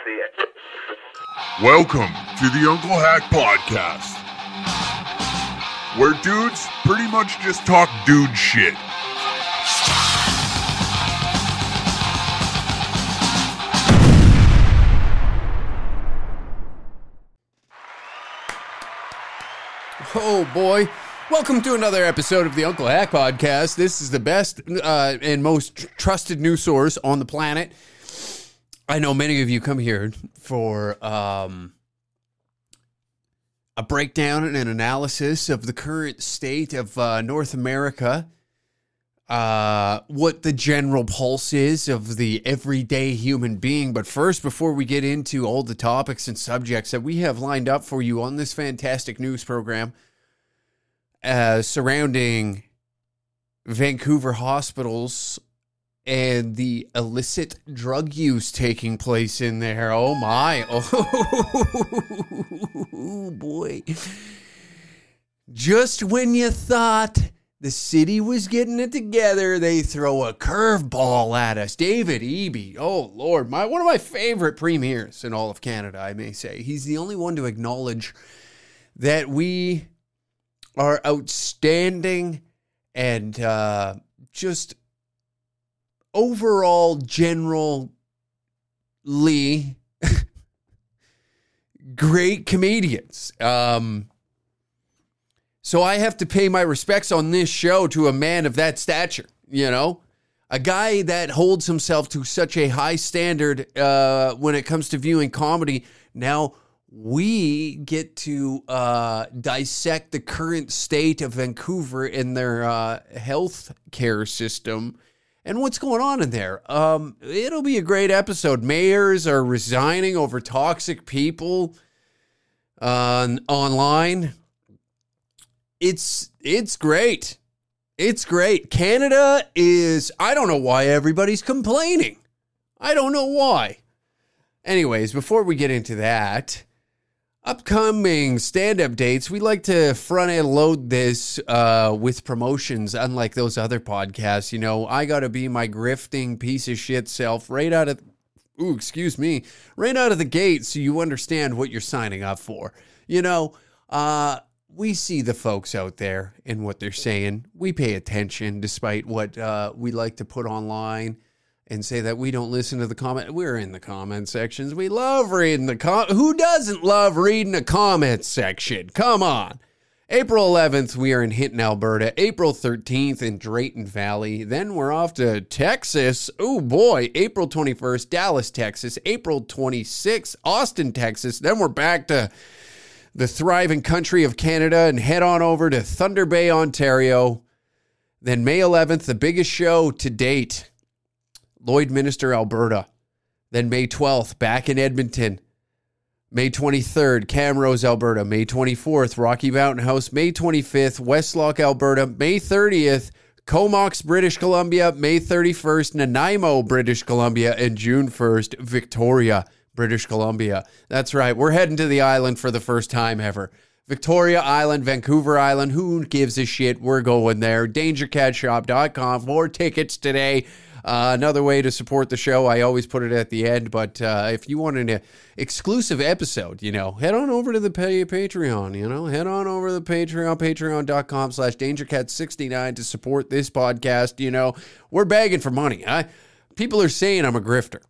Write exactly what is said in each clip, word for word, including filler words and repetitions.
see it. Welcome to the Uncle Hack Podcast, where dudes pretty much just talk dude shit. Oh boy. Welcome to another episode of the Uncle Hack Podcast. This is the best uh, and most trusted news source on the planet. I know many of you come here for um, a breakdown and an analysis of the current state of uh, North America, uh, what the general pulse is of the everyday human being. But first, before we get into all the topics and subjects that we have lined up for you on this fantastic news program, Uh, surrounding Vancouver hospitals and the illicit drug use taking place in there. Oh my. Oh boy. Just when you thought the city was getting it together, they throw a curveball at us. David Eby. Oh Lord, my one of my favorite premiers in all of Canada, I may say. He's the only one to acknowledge that we are outstanding and uh, just overall generally great comedians. Um, so I have to pay my respects on this show to a man of that stature, you know, a guy that holds himself to such a high standard uh, when it comes to viewing comedy. Now, we get to uh, dissect the current state of Vancouver in their uh, health care system and what's going on in there. Um, it'll be a great episode. Mayors are resigning over toxic people uh, online. It's it's great. It's great. Canada is, I don't know why everybody's complaining. I don't know why. Anyways, before we get into that, upcoming stand-up dates, we like to front-end load this uh, with promotions, unlike those other podcasts. You know, I got to be my grifting piece of shit self right out of, ooh, excuse me, right out of the gate so you understand what you're signing up for. You know, uh, we see the folks out there and what they're saying. We pay attention despite what uh, we like to put online and say that we don't listen to the comment. We're in the comment sections. We love reading the com. Who doesn't love reading the comment section? Come on. April eleventh, we are in Hinton, Alberta. April thirteenth in Drayton Valley. Then we're off to Texas. Oh boy. April twenty-first, Dallas, Texas. April twenty-sixth, Austin, Texas. Then we're back to the thriving country of Canada and head on over to Thunder Bay, Ontario. Then May eleventh, the biggest show to date, Lloydminster, Alberta. Then May twelfth, back in Edmonton. May twenty-third, Camrose, Alberta. May twenty-fourth, Rocky Mountain House. May twenty-fifth, Westlock, Alberta. May thirtieth, Comox, British Columbia. May thirty-first, Nanaimo, British Columbia. And June first, Victoria, British Columbia. That's right, we're heading to the island for the first time ever. Victoria Island, Vancouver Island, who gives a shit? We're going there. danger cat shop dot com for tickets today. Uh, another way to support the show, I always put it at the end, but uh, if you want an exclusive episode, you know, head on over to the pay Patreon, you know, head on over to the Patreon, patreon dot com slash danger cat sixty-nine to support this podcast. You know, we're begging for money. I, people are saying I'm a grifter,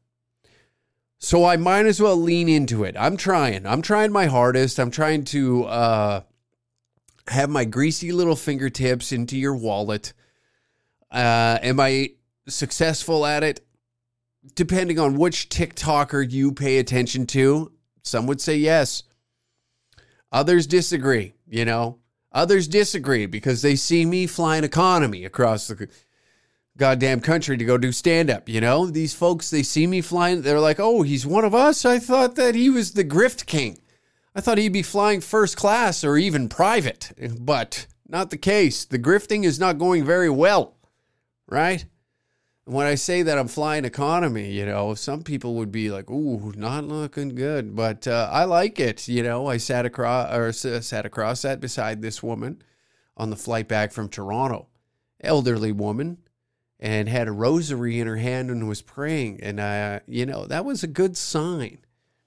so I might as well lean into it. I'm trying. I'm trying my hardest. I'm trying to uh, have my greasy little fingertips into your wallet. Uh, am I successful at it? Depending on which TikToker you pay attention to, some would say yes. Others disagree, you know. Others disagree because they see me flying economy across the goddamn country to go do stand-up, you know. These folks, they see me flying, they're like, oh, he's one of us? I thought that he was the grift king. I thought he'd be flying first class or even private, but not the case. The grifting is not going very well, right? When I say that I'm flying economy, you know, some people would be like, ooh, not looking good. But uh, I like it, you know. I sat across, or sat across, sat beside this woman on the flight back from Toronto, elderly woman, and had a rosary in her hand and was praying. And, uh, you know, that was a good sign.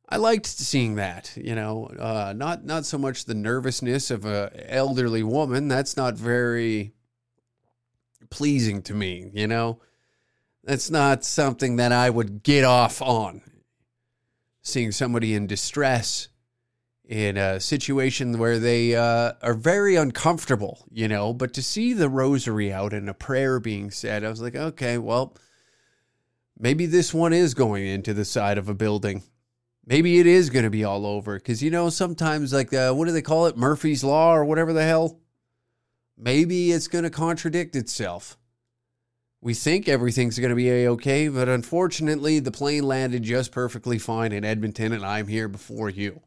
I liked seeing that, you know, uh, not not so much the nervousness of a elderly woman. That's not very pleasing to me, you know. That's not something that I would get off on. Seeing somebody in distress in a situation where they uh, are very uncomfortable, you know, but to see the rosary out and a prayer being said, I was like, okay, well, maybe this one is going into the side of a building. Maybe it is going to be all over. Because, you know, sometimes, like, uh, what do they call it? Murphy's Law or whatever the hell? Maybe it's going to contradict itself. We think everything's going to be A-okay, but unfortunately, the plane landed just perfectly fine in Edmonton, and I'm here before you.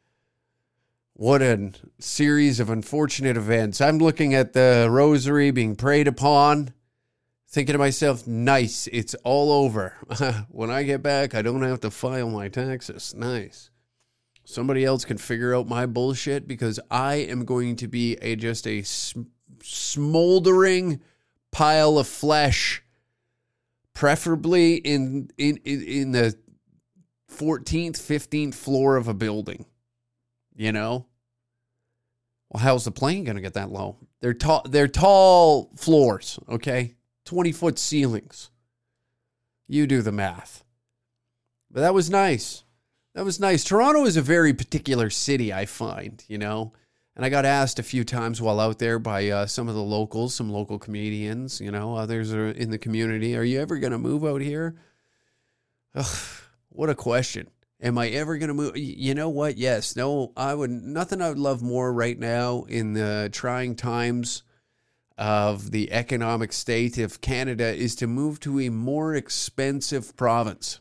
What a series of unfortunate events. I'm looking at the rosary being prayed upon, thinking to myself, nice, it's all over. When I get back, I don't have to file my taxes. Nice. Somebody else can figure out my bullshit because I am going to be a just a sm- smoldering pile of flesh, preferably in, in, in, in the fourteenth, fifteenth floor of a building. You know? Well, how's the plane going to get that low? They're tall, they're tall floors, okay? twenty-foot ceilings. You do the math. But that was nice. That was nice. Toronto is a very particular city, I find, you know? And I got asked a few times while out there by uh, some of the locals, some local comedians, you know, others are in the community. Are you ever going to move out here? Ugh, what a question. Am I ever going to move? You know what? Yes. No, I would. Nothing I would love more right now in the trying times of the economic state of Canada is to move to a more expensive province.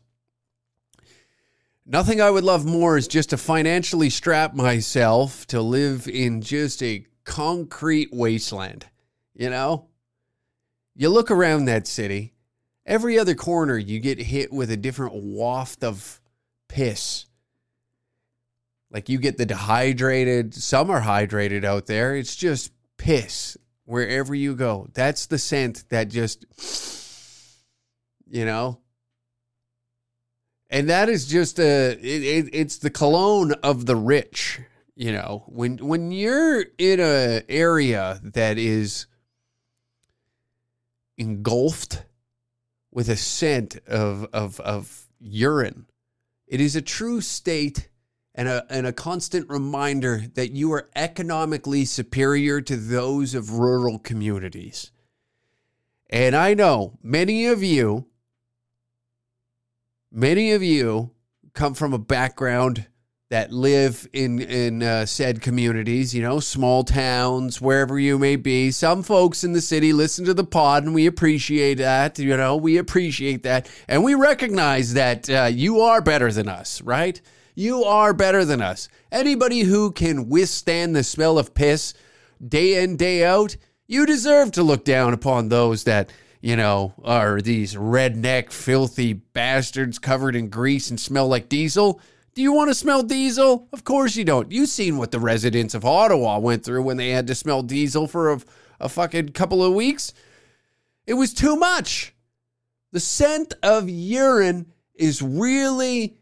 Nothing I would love more is just to financially strap myself to live in just a concrete wasteland. You know? You look around that city, every other corner you get hit with a different waft of piss. Like you get the dehydrated, some are hydrated out there. It's just piss wherever you go. That's the scent that just, you know. And that is just a, it, it, it's the cologne of the rich, you know. When when you're in an area that is engulfed with a scent of of of urine, it is a true state and a and a constant reminder that you are economically superior to those of rural communities. And I know many of you, many of you come from a background that live in, in uh, said communities, you know, small towns, wherever you may be. Some folks in the city listen to the pod, and we appreciate that. You know, we appreciate that. And we recognize that uh, you are better than us, right? You are better than us. Anybody who can withstand the smell of piss day in, day out, you deserve to look down upon those that, you know, are these redneck, filthy bastards covered in grease and smell like diesel. Do you want to smell diesel? Of course you don't. You've seen what the residents of Ottawa went through when they had to smell diesel for a, a fucking couple of weeks. It was too much. The scent of urine is really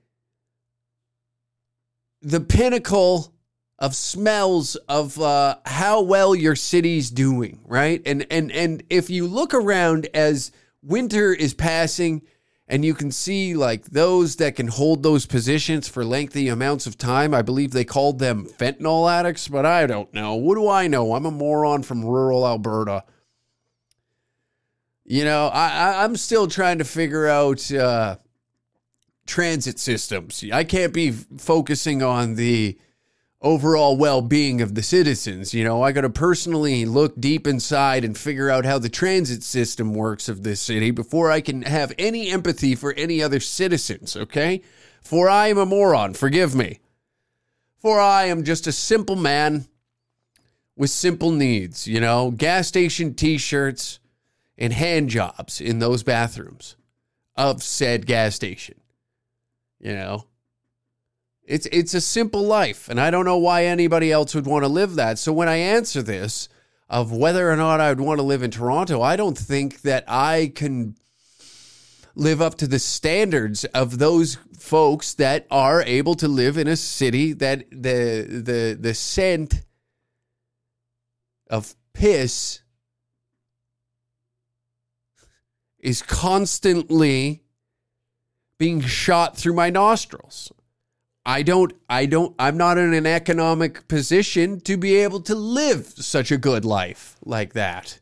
the pinnacle of smells of uh, how well your city's doing, right? And and and if you look around as winter is passing, and you can see like those that can hold those positions for lengthy amounts of time. I believe they called them fentanyl addicts, but I don't know. What do I know? I'm a moron from rural Alberta. You know, I, I, I'm still trying to figure out uh, transit systems. I can't be focusing on the overall well-being of the citizens. You know, I got to personally look deep inside and figure out how the transit system works of this city before I can have any empathy for any other citizens, okay? For I am a moron, forgive me. For I am just a simple man with simple needs, you know, gas station t-shirts and hand jobs in those bathrooms of said gas station, you know? It's it's a simple life, and I don't know why anybody else would want to live that. So when I answer this of whether or not I would want to live in Toronto, I don't think that I can live up to the standards of those folks that are able to live in a city that the the the scent of piss is constantly being shot through my nostrils. I don't, I don't, I'm not in an economic position to be able to live such a good life like that.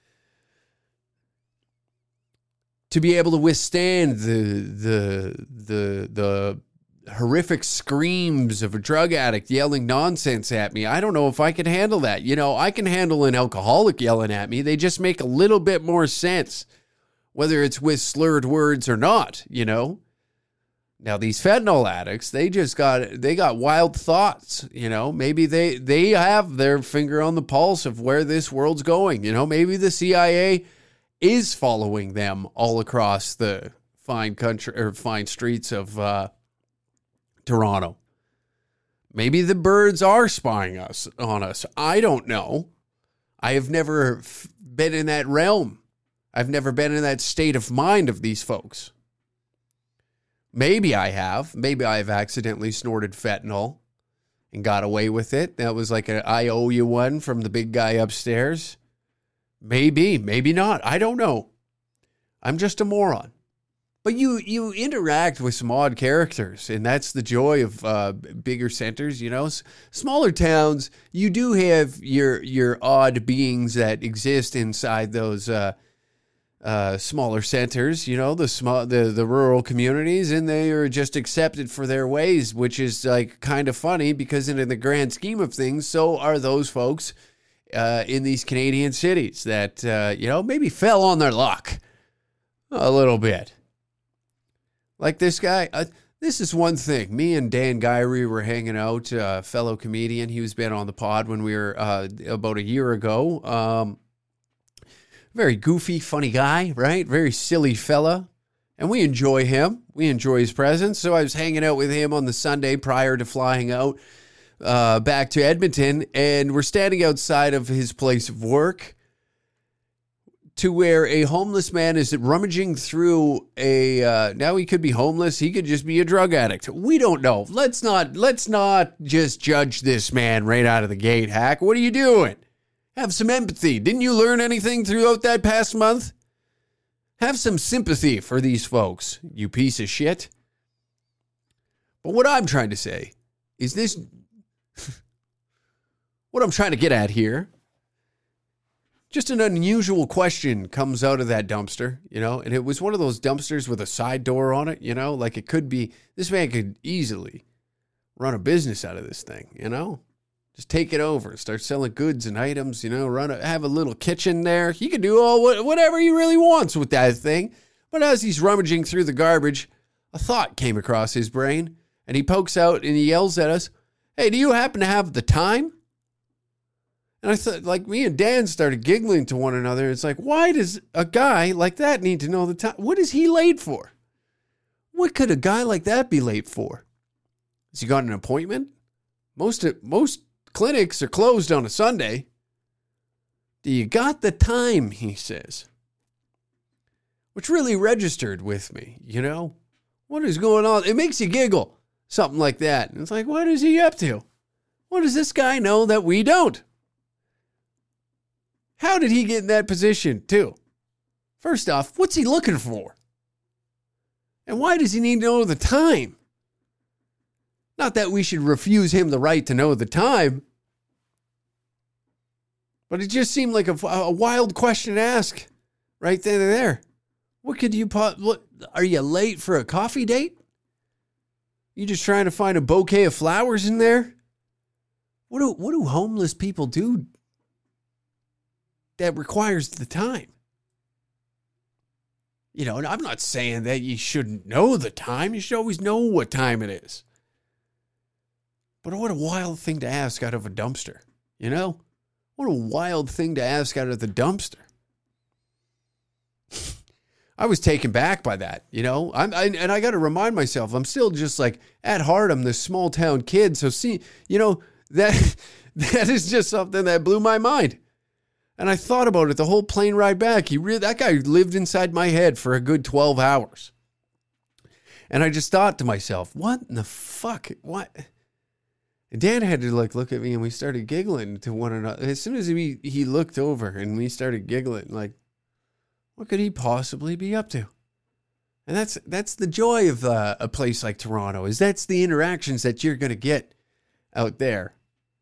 To be able to withstand the, the, the, the horrific screams of a drug addict yelling nonsense at me. I don't know if I can handle that. You know, I can handle an alcoholic yelling at me. They just make a little bit more sense, whether it's with slurred words or not, you know. Now, these fentanyl addicts, they just got, they got wild thoughts, you know. Maybe they, they have their finger on the pulse of where this world's going, you know. Maybe the C I A is following them all across the fine country or fine streets of uh, Toronto. Maybe the birds are spying us on us. I don't know. I have never f- been in that realm. I've never been in that state of mind of these folks. Maybe I have. Maybe I've accidentally snorted fentanyl and got away with it. That was like an I owe you one from the big guy upstairs. Maybe, maybe not. I don't know. I'm just a moron. But you you interact with some odd characters, and that's the joy of uh, bigger centers, you know. S- smaller towns, you do have your your odd beings that exist inside those uh, uh, smaller centers, you know, the small the, the rural communities, and they are just accepted for their ways, which is like kind of funny because in the grand scheme of things, so are those folks uh, in these Canadian cities that, uh, you know, maybe fell on their luck a little bit. Like this guy, uh, this is one thing. Me and Dan Gyrie were hanging out, a uh, fellow comedian. He was been on the pod when we were uh, about a year ago. Um, very goofy, funny guy, right? Very silly fella. And we enjoy him. We enjoy his presence. So I was hanging out with him on the Sunday prior to flying out uh, back to Edmonton. And we're standing outside of his place of work, to where a homeless man is rummaging through a, uh, now he could be homeless. He could just be a drug addict. We don't know. Let's not, let's not just judge this man right out of the gate, Hack. What are you doing? Have some empathy. Didn't you learn anything throughout that past month? Have some sympathy for these folks, you piece of shit. But what I'm trying to say is this, what I'm trying to get at here, just an unusual question comes out of that dumpster, you know, and it was one of those dumpsters with a side door on it, you know, like it could be, this man could easily run a business out of this thing, you know, just take it over, start selling goods and items, you know, run a, have a little kitchen there. He could do all whatever he really wants with that thing. But as he's rummaging through the garbage, a thought came across his brain, and he pokes out and he yells at us, "Hey, do you happen to have the time?" And I thought, like, me and Dan started giggling to one another. It's like, why does a guy like that need to know the time? What is he late for? What could a guy like that be late for? Has he got an appointment? Most most clinics are closed on a Sunday. Do you got the time, he says. Which really registered with me, you know? What is going on? It makes you giggle, something like that. And it's like, what is he up to? What does this guy know that we don't? How did he get in that position, too? First off, what's he looking for? And why does he need to know the time? Not that we should refuse him the right to know the time, but it just seemed like a, a wild question to ask right then and there. What could you put? What, are you late for a coffee date? You just trying to find a bouquet of flowers in there? What do, what do homeless people do that requires the time? You know, and I'm not saying that you shouldn't know the time. You should always know what time it is. But what a wild thing to ask out of a dumpster, you know? What a wild thing to ask out of the dumpster. I was taken back by that, you know? I'm, I, and I got to remind myself, I'm still just like, at heart, I'm this small town kid. So see, you know, that that is just something that blew my mind. And I thought about it the whole plane ride back. He really, that guy lived inside my head for a good twelve hours. And I just thought to myself, what in the fuck? What? And Dan had to like look at me, and we started giggling to one another. As soon as he, he looked over and we started giggling, like, what could he possibly be up to? And that's that's the joy of uh, a place like Toronto, is that's the interactions that you're going to get out there.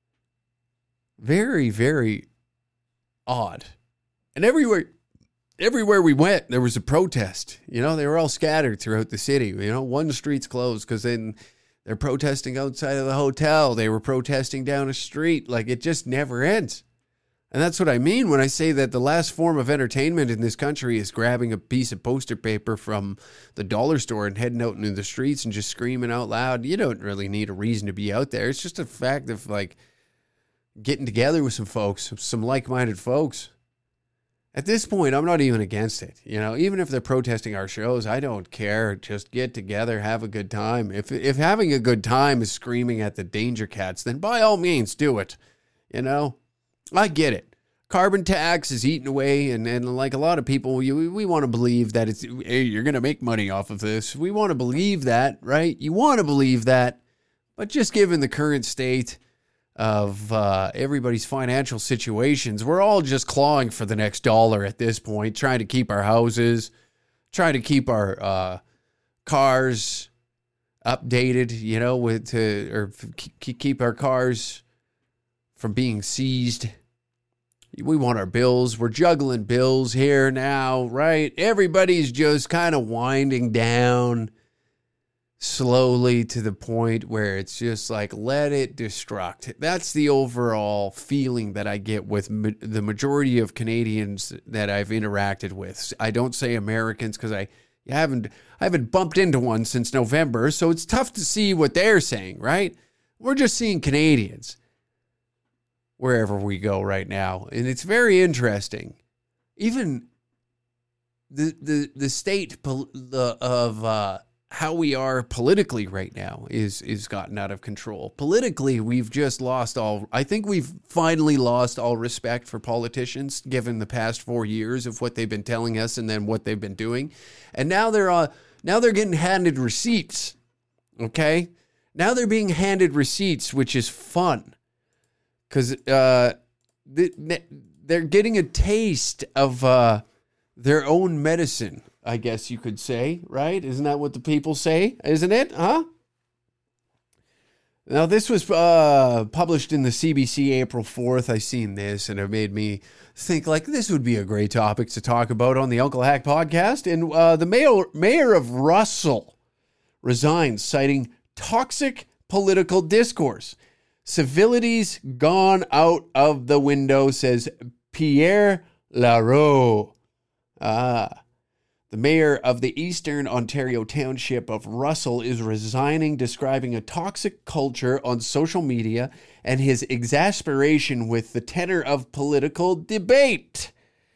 Very, very odd. And everywhere everywhere we went, there was a protest. You know, they were all scattered throughout the city. You know, one street's closed because then they're protesting outside of the hotel. They were protesting down a street. Like, it just never ends. And that's what I mean when I say that the last form of entertainment in this country is grabbing a piece of poster paper from the dollar store and heading out into the streets and just screaming out loud. You don't really need a reason to be out there. It's just a fact of, like, getting together with some folks, some like-minded folks. At this point, I'm not even against it. You know, even if they're protesting our shows, I don't care. Just get together, have a good time. If if having a good time is screaming at the danger cats, then by all means, do it. You know, I get it. Carbon tax is eating away, and, and like a lot of people, we, we want to believe that it's, hey, you're going to make money off of this. We want to believe that, right? You want to believe that, but just given the current state of uh, everybody's financial situations, we're all just clawing for the next dollar at this point, trying to keep our houses, trying to keep our uh, cars updated, you know, with to or f- keep our cars from being seized. We want our bills. We're juggling bills here now, right? Everybody's just kind of winding down slowly to the point where it's just like, let it destruct. That's the overall feeling that I get with ma- the majority of Canadians that I've interacted with. I don't say Americans because I haven't I haven't bumped into one since November, so it's tough to see what they're saying, right? We're just seeing Canadians wherever we go right now, and it's very interesting. Even the the the state pol- the, of uh, how we are politically right now is is gotten out of control. Politically, we've just lost all, I think we've finally lost all respect for politicians, given the past four years of what they've been telling us and then what they've been doing. And now they're uh, now they're getting handed receipts, okay? Now they're being handed receipts, which is fun, because uh, they're getting a taste of uh, their own medicine, I guess you could say, right? Isn't that what the people say? Isn't it? Huh? Now, this was uh, published in the C B C April fourth. I seen this, and it made me think, like, this would be a great topic to talk about on the Uncle Hack podcast. And uh, the mayor, mayor of Russell resigns, citing toxic political discourse. Civility's gone out of the window, says Pierre Lareau. Ah. The mayor of the Eastern Ontario township of Russell is resigning, describing a toxic culture on social media and his exasperation with the tenor of political debate.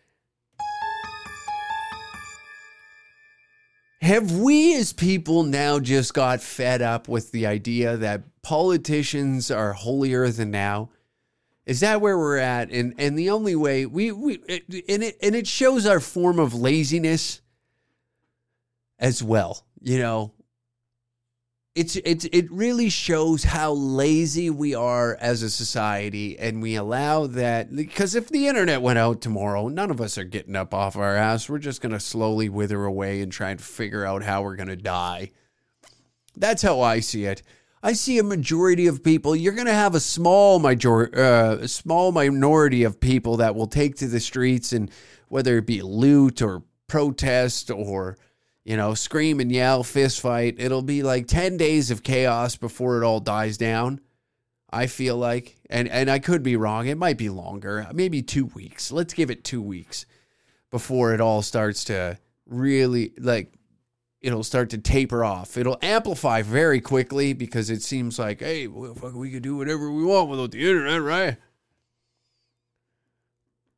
Have we as people now just got fed up with the idea that politicians are holier than thou? Is that where we're at? And and the only way we we and it and it shows our form of laziness as well. You know, it's it's it really shows how lazy we are as a society, and we allow that, because if the internet went out tomorrow, none of us are getting up off our ass. We're just going to slowly wither away and try and figure out how we're going to die. That's how I see it. I see a majority of people. You're going to have a small major, uh, a small minority of people that will take to the streets, and whether it be loot or protest or, you know, scream and yell, fist fight, it'll be like ten days of chaos before it all dies down, I feel like. And and I could be wrong. It might be longer. Maybe two weeks. Let's give it two weeks before it all starts to really, like, it'll start to taper off. It'll amplify very quickly because it seems like, hey, well, fuck, we can do whatever we want without the internet, right?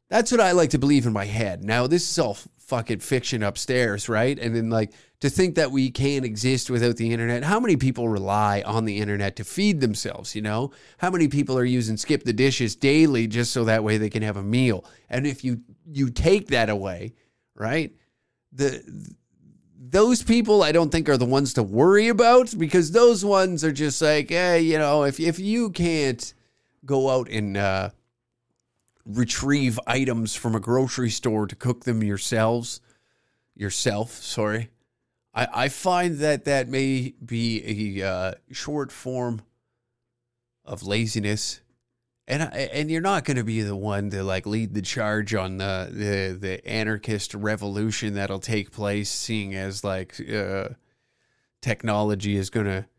That's what I like to believe in my head. Now, this is all fucking fiction upstairs, right? And then, like, to think that we can't exist without the internet. How many people rely on the internet to feed themselves, you know? How many people are using Skip the Dishes daily just so that way they can have a meal? And if you you take that away, right, the those people I don't think are the ones to worry about, because those ones are just like, hey, you know, if if you can't go out and uh, retrieve items from a grocery store to cook them yourselves, yourself, sorry, I, I find that that may be a uh, short form of laziness. And and you're not going to be the one to like lead the charge on the, the the anarchist revolution that'll take place, seeing as like uh, technology is going to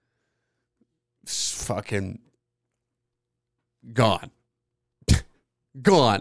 fucking gone, gone.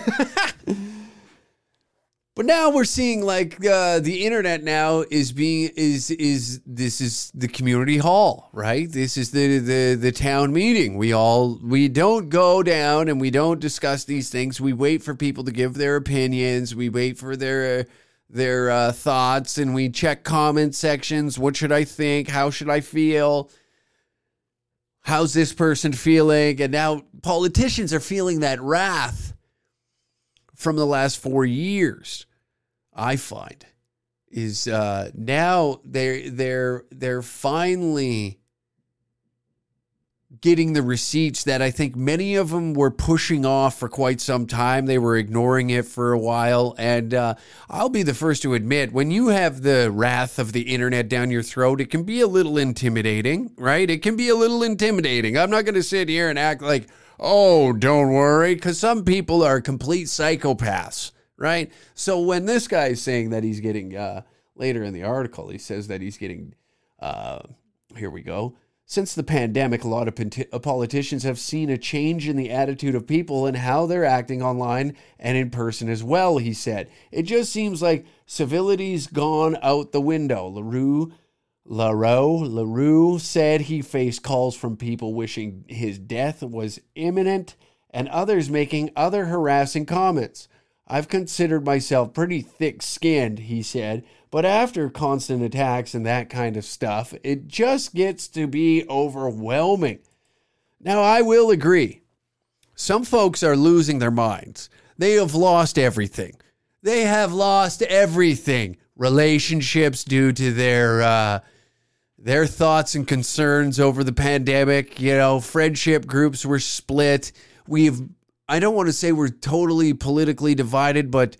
But now we're seeing like uh, the internet now is being is is this is the community hall, right? This is the, the the town meeting. We all we don't go down and we don't discuss these things. We wait for people to give their opinions. We wait for their their uh, thoughts, and we check comment sections. What should I think? How should I feel? How's this person feeling? And now politicians are feeling that wrath from the last four years, I find, is uh, now they're they're they're finally getting the receipts that I think many of them were pushing off for quite some time. They were ignoring it for a while, and uh, I'll be the first to admit, when you have the wrath of the internet down your throat, it can be a little intimidating, right? It can be a little intimidating. I'm not going to sit here and act like, oh, don't worry, because some people are complete psychopaths, right? So when this guy is saying that he's getting, uh, later in the article, he says that he's getting, uh, here we go. Since the pandemic, a lot of pont- politicians have seen a change in the attitude of people and how they're acting online and in person as well, he said. It just seems like civility's gone out the window. LaRue LaRue, LaRue said he faced calls from people wishing his death was imminent and others making other harassing comments. I've considered myself pretty thick-skinned, he said, but after constant attacks and that kind of stuff, it just gets to be overwhelming. Now, I will agree. Some folks are losing their minds. They have lost everything. They have lost everything. Relationships due to their uh, their thoughts and concerns over the pandemic. You know, friendship groups were split. We've, I don't want to say we're totally politically divided, but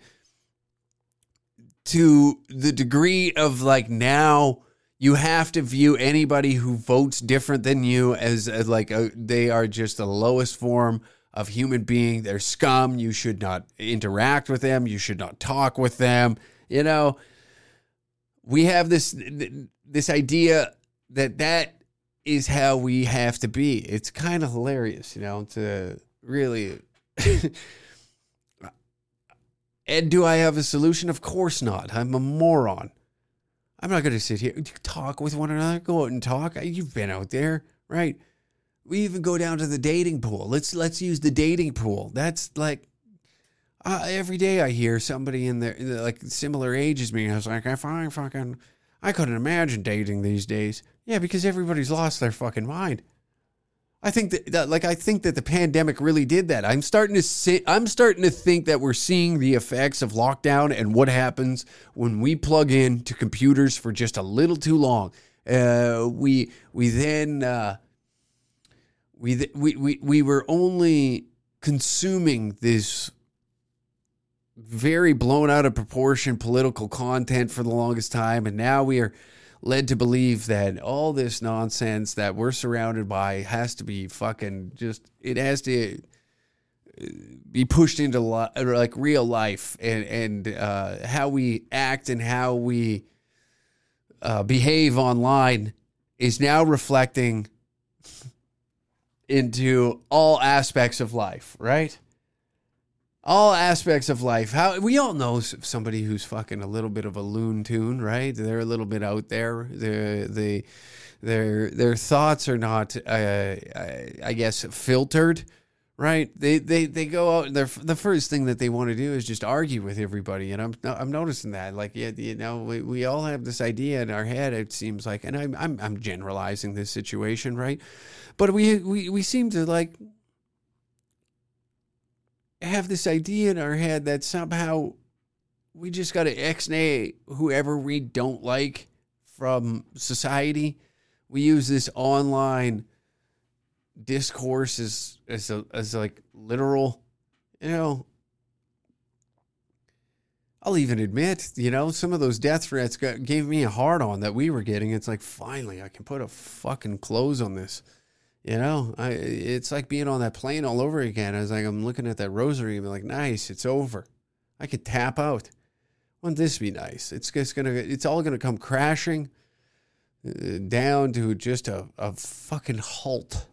to the degree of like now you have to view anybody who votes different than you as, as like a, they are just the lowest form of human being. They're scum. You should not interact with them. You should not talk with them. You know, we have this this idea that that is how we have to be. It's kind of hilarious, you know, to really... And do I have a solution? Of course not. I'm a moron. I'm not going to sit here, talk with one another, go out and talk. You've been out there, right? We even go down to the dating pool. Let's let's use the dating pool. That's like... Uh, every day I hear somebody in their, in their like similar age as me. I was like, I find fucking, I couldn't imagine dating these days. Yeah, because everybody's lost their fucking mind. I think that, that like I think that the pandemic really did that. I'm starting to see, I'm starting to think that we're seeing the effects of lockdown and what happens when we plug in to computers for just a little too long. Uh, we we then uh, we, th- we we we were only consuming this very blown out of proportion political content for the longest time, and now we are led to believe that all this nonsense that we're surrounded by has to be fucking just, it has to be pushed into li- like real life, and and uh, how we act and how we uh, behave online is now reflecting into all aspects of life, right? All aspects of life. How we all know somebody who's fucking a little bit of a loon tune, right? They're a little bit out there. They they their their thoughts are not, uh, I, I guess, filtered, right? They they they go out and they're, the first thing that they want to do is just argue with everybody. And I'm I'm noticing that, like, yeah, you know, we, we all have this idea in our head, it seems like, and I'm I'm I'm generalizing this situation, right? But we we we seem to like have this idea in our head that somehow we just got to ex-nay whoever we don't like from society. We use this online discourse as as a, as like literal, you know. I'll even admit, you know, some of those death threats got, gave me a hard on that we were getting. It's like, finally, I can put a fucking close on this. You know, I it's like being on that plane all over again. I was like, I'm looking at that rosary and I'm like, nice, it's over. I could tap out. Wouldn't this be nice? It's just gonna, it's all gonna come crashing down to just a, a fucking halt.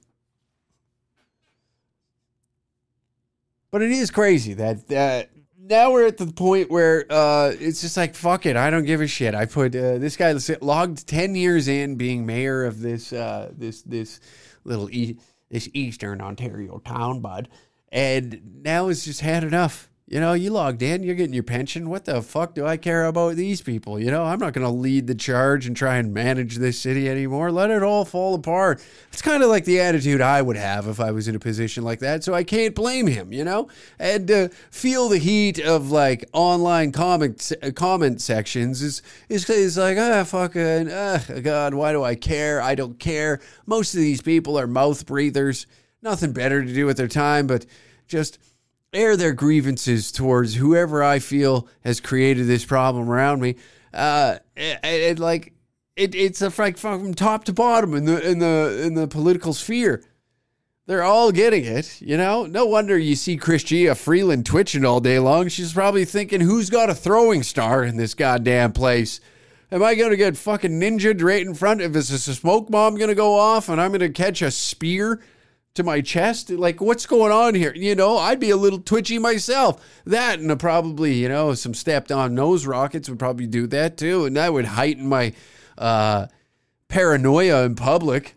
But it is crazy that that now we're at the point where uh, it's just like, fuck it, I don't give a shit. I put uh, this guy logged ten years in being mayor of this uh, this this little e- this eastern Ontario town, bud, and now it's just had enough. You know, you logged in, you're getting your pension. What the fuck do I care about these people? You know, I'm not going to lead the charge and try and manage this city anymore. Let it all fall apart. It's kind of like the attitude I would have if I was in a position like that. So I can't blame him, you know, and uh, feel the heat of like online comment comment sections is is, is like, ah, fucking, ah, God, why do I care? I don't care. Most of these people are mouth breathers. Nothing better to do with their time, but just air their grievances towards whoever I feel has created this problem around me. Uh, it, it like it, it's a like from top to bottom in the in the in the political sphere. They're all getting it, you know. No wonder you see Chrystia Freeland twitching all day long. She's probably thinking, "Who's got a throwing star in this goddamn place? Am I gonna get fucking ninja'd right in front? If it's a smoke bomb gonna go off and I'm gonna catch a spear to my chest? Like, what's going on here?" You know, I'd be a little twitchy myself. That and probably, you know, some stepped on nose rockets would probably do that too. And that would heighten my uh, paranoia in public.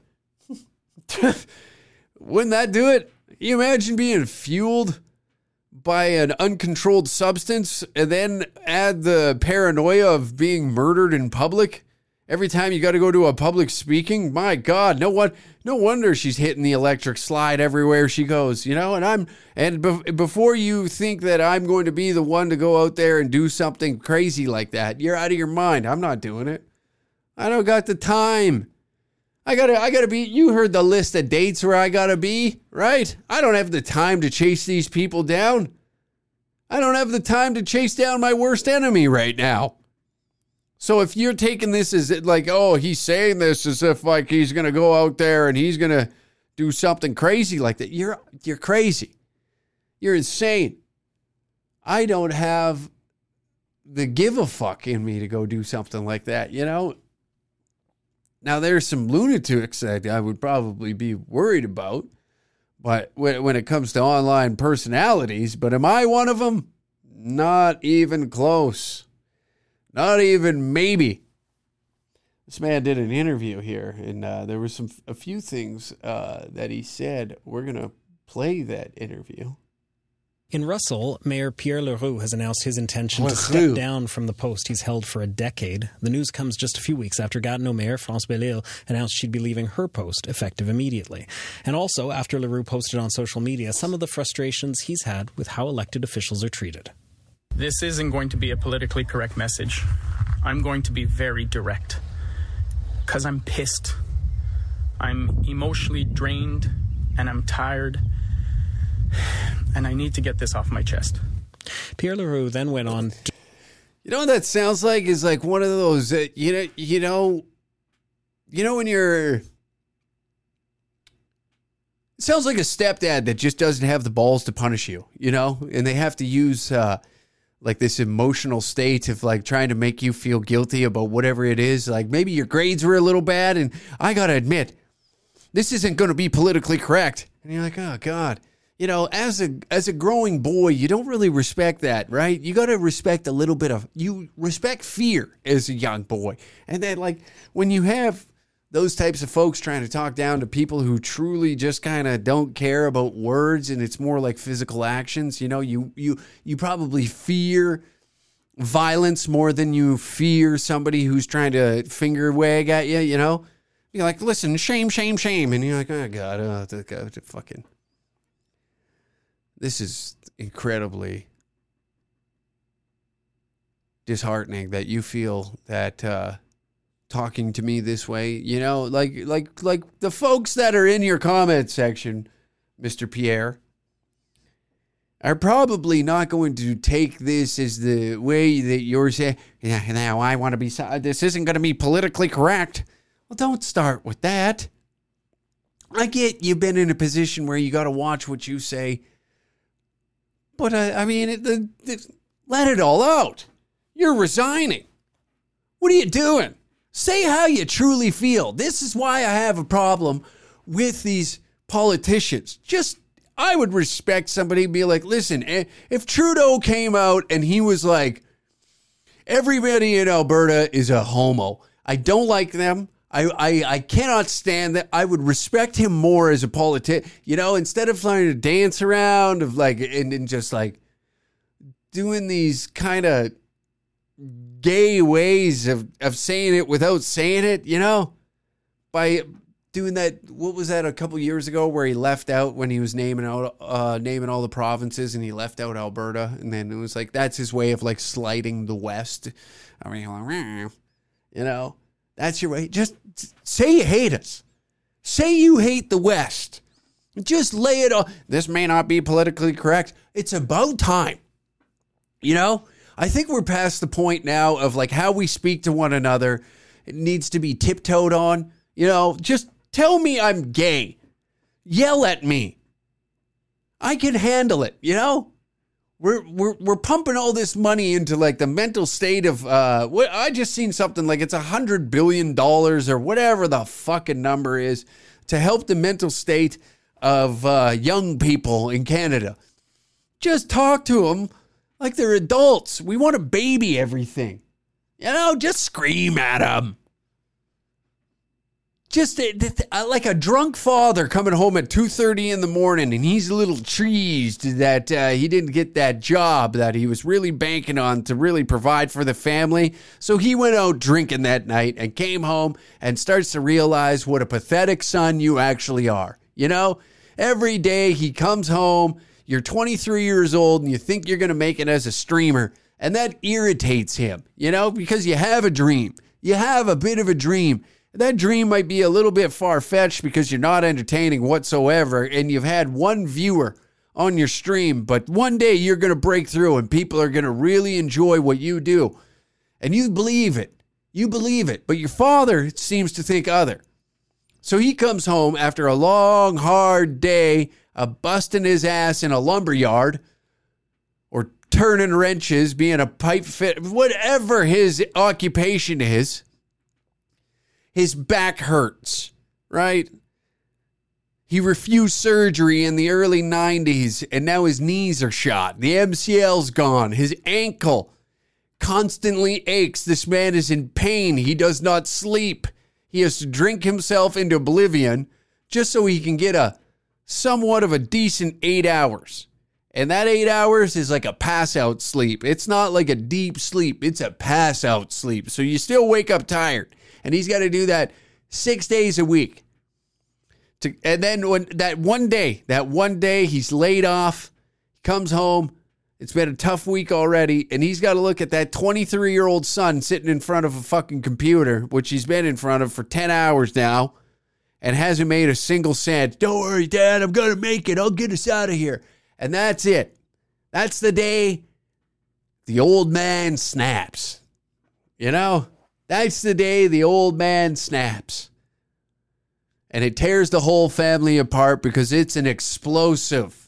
Wouldn't that do it? You imagine being fueled by an uncontrolled substance and then add the paranoia of being murdered in public? Every time you got to go to a public speaking, my God, no one, no wonder she's hitting the electric slide everywhere she goes, you know. And I'm, and be, before you think that I'm going to be the one to go out there and do something crazy like that, you're out of your mind. I'm not doing it. I don't got the time. I gotta, I gotta be. You heard the list of dates where I gotta be, right? I don't have the time to chase these people down. I don't have the time to chase down my worst enemy right now. So if you're taking this as like, oh, he's saying this as if like he's going to go out there and he's going to do something crazy like that, you're you're crazy. You're insane. I don't have the give a fuck in me to go do something like that, you know? Now, there's some lunatics that I would probably be worried about, but when, when it comes to online personalities, but am I one of them? Not even close. Not even maybe. This man did an interview here, and uh, there were some a few things uh, that he said. We're going to play that interview. In Russell, Mayor Pierre Leroux has announced his intention Leroux. to step down from the post he's held for a decade. The news comes just a few weeks after Gatineau Mayor France Belle-Île announced she'd be leaving her post effective immediately. And also after Leroux posted on social media some of the frustrations he's had with how elected officials are treated. This isn't going to be a politically correct message. I'm going to be very direct. Because I'm pissed. I'm emotionally drained, and I'm tired. And I need to get this off my chest. Pierre Leroux then went on to- You know what that sounds like? Is like one of those, uh, you know, you know, you know when you're... It sounds like a stepdad that just doesn't have the balls to punish you, you know? And they have to use... Uh, like this emotional state of like trying to make you feel guilty about whatever it is. Like maybe your grades were a little bad and I got to admit, this isn't going to be politically correct. And you're like, oh God, you know, as a, as a growing boy, you don't really respect that, right? You got to respect a little bit of, you respect fear as a young boy. And then like when you have those types of folks trying to talk down to people who truly just kind of don't care about words and it's more like physical actions. You know, you you you probably fear violence more than you fear somebody who's trying to finger wag at you, you know? You're like, listen, shame, shame, shame. And you're like, oh, God, oh, the, the, the fucking... This is incredibly disheartening that you feel that... Uh, talking to me this way, you know, like like like the folks that are in your comment section, Mister Pierre, are probably not going to take this as the way that you're saying, yeah, now I want to be, this isn't going to be politically correct. Well, don't start with that. I get you've been in a position where you got to watch what you say, but uh, I mean, it, the, the, let it all out. You're resigning. What are you doing? Say how you truly feel. This is why I have a problem with these politicians. Just, I would respect somebody and be like, listen, if Trudeau came out and he was like, everybody in Alberta is a homo. I don't like them. I, I, I cannot stand that. I would respect him more as a politician. You know, instead of trying to dance around of like, and, and just like doing these kind of gay ways of, of saying it without saying it, you know, by doing that. What was that a couple years ago where he left out when he was naming out, uh, naming all the provinces and he left out Alberta. And then it was like, that's his way of like slighting the West. I mean, you know, that's your way. Just say you hate us. Say you hate the West. Just lay it on. This may not be politically correct. It's about time. You know? I think we're past the point now of like how we speak to one another. It needs to be tiptoed on. You know, just tell me I'm gay. Yell at me. I can handle it, you know? We're we're we're pumping all this money into like the mental state of uh what I just seen something like it's a hundred billion dollars or whatever the fucking number is to help the mental state of uh, young people in Canada. Just talk to them like they're adults. We want to baby everything. You know, just scream at them. Just uh, like a drunk father coming home at two thirty in the morning and he's a little cheesed that uh, he didn't get that job that he was really banking on to really provide for the family. So he went out drinking that night and came home and starts to realize what a pathetic son you actually are. You know, every day he comes home, you're twenty-three years old and you think you're going to make it as a streamer. And that irritates him, you know, because you have a dream. You have a bit of a dream. That dream might be a little bit far-fetched because you're not entertaining whatsoever and you've had one viewer on your stream, but one day you're going to break through and people are going to really enjoy what you do. And you believe it. You believe it. But your father seems to think other. So he comes home after a long, hard day of busting his ass in a lumber yard or turning wrenches, being a pipe fit, whatever his occupation is. His back hurts, right? He refused surgery in the early nineties, and now his knees are shot. The M C L's gone. His ankle constantly aches. This man is in pain. He does not sleep. He has to drink himself into oblivion just so he can get a somewhat of a decent eight hours. And that eight hours is like a pass-out sleep. It's not like a deep sleep. It's a pass-out sleep. So you still wake up tired. And he's got to do that six days a week. To, and then when that one day, that one day he's laid off, comes home. It's been a tough week already. And he's got to look at that twenty-three-year-old son sitting in front of a fucking computer, which he's been in front of for ten hours now, and hasn't made a single cent. Don't worry, Dad, I'm going to make it. I'll get us out of here. And that's it. That's the day the old man snaps. You know? That's the day the old man snaps. And it tears the whole family apart because it's an explosive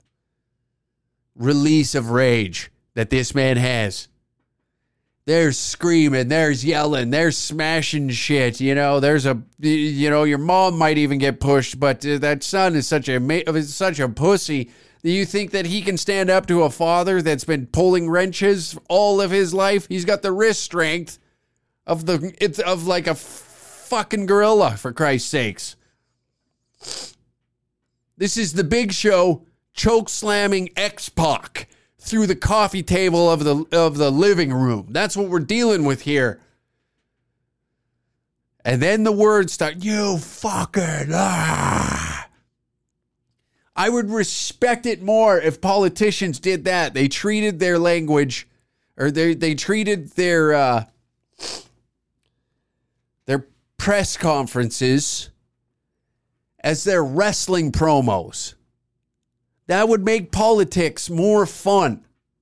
release of rage that this man has. There's screaming, there's yelling, there's smashing shit. You know, there's a, you know, your mom might even get pushed, but that son is such a, such a pussy. Do you think that he can stand up to a father that's been pulling wrenches all of his life? He's got the wrist strength of the it's of like a fucking gorilla, for Christ's sakes. This is the Big Show choke slamming X-Pac through the coffee table of the of the living room. That's what we're dealing with here. And then the words start, you fucking ah. I would respect it more if politicians did that. They treated their language, or they they treated their uh, their press conferences as their wrestling promos. That would make politics more fun.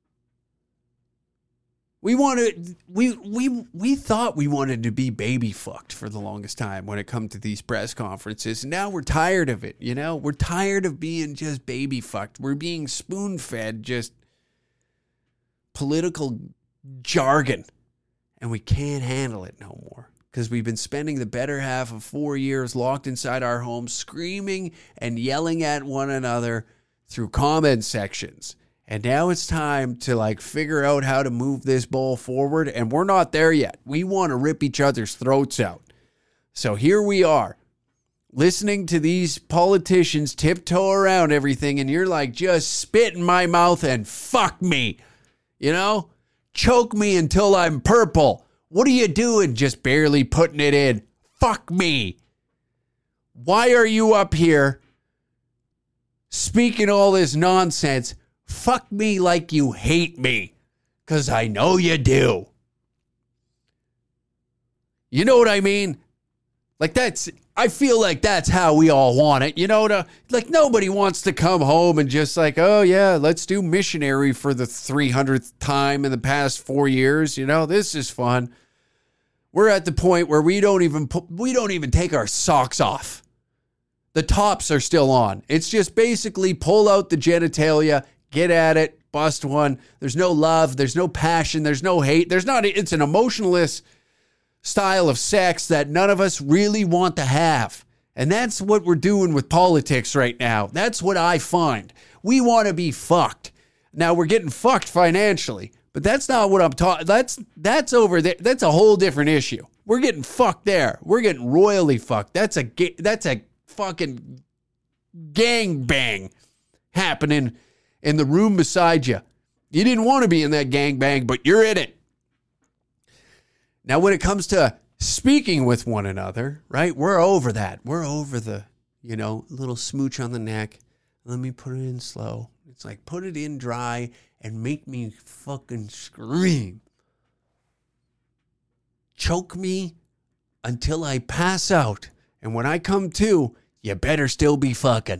We wanted, we we we thought we wanted to be baby fucked for the longest time when it comes to these press conferences. Now we're tired of it, you know? We're tired of being just baby fucked. We're being spoon fed just political jargon. And we can't handle it no more. Because we've been spending the better half of four years locked inside our homes, screaming and yelling at one another through comment sections. And now it's time to like figure out how to move this ball forward. And we're not there yet. We want to rip each other's throats out. So here we are, listening to these politicians tiptoe around everything. And you're like, just spit in my mouth and fuck me. You know, choke me until I'm purple. What are you doing? Just barely putting it in. Fuck me. Why are you up here speaking all this nonsense? Fuck me like you hate me, because I know you do. You know what I mean? Like that's, I feel like that's how we all want it. You know, to, like nobody wants to come home and just like, oh yeah, let's do missionary for the three hundredth time in the past four years. You know, this is fun. We're at the point where we don't even put, we don't even take our socks off. The tops are still on. It's just basically pull out the genitalia, get at it, bust one. There's no love. There's no passion. There's no hate. There's not, it's an emotionless style of sex that none of us really want to have. And that's what we're doing with politics right now. That's what I find. We want to be fucked. Now we're getting fucked financially, but that's not what I'm talking. That's, that's over there. That's a whole different issue. We're getting fucked there. We're getting royally fucked. That's a, that's a fucking gangbang happening in the room beside you. You didn't want to be in that gangbang, but you're in it. Now, when it comes to speaking with one another, right, we're over that. We're over the, you know, little smooch on the neck. Let me put it in slow. It's like, put it in dry and make me fucking scream. Choke me until I pass out. And when I come to, you better still be fucking.